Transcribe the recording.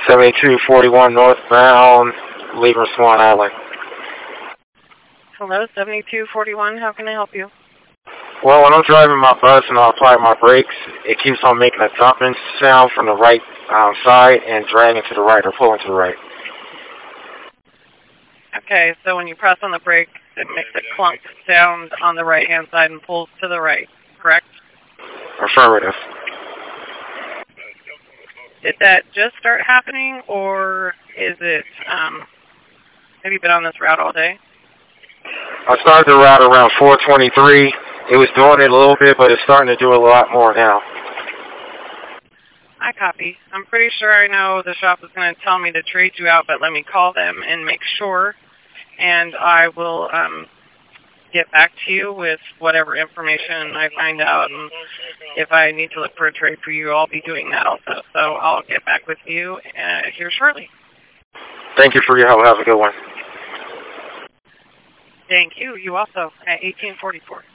7241 northbound, leaving Swan Island. Hello, 7241. How can I help you? Well, when I'm driving my bus and I apply my brakes, it keeps on making a thumping sound from the right side and dragging to the right or pulling to the right. Okay, so when you press on the brake, it makes a clump sound on the right-hand side and pulls to the right, correct? Affirmative. Did that just start happening, or is it, have you been on this route all day? I started the route around 423. It was doing it a little bit, but it's starting to do it a lot more now. I copy. I'm pretty sure I know the shop is going to tell me to trade you out, but let me call them and make sure, and I will get back to you with whatever information I find out. And if I need to look for a trade for you, I'll be doing that also. So I'll get back with you here shortly. Thank you for your help. Have a good one. Thank you. You also at 1844.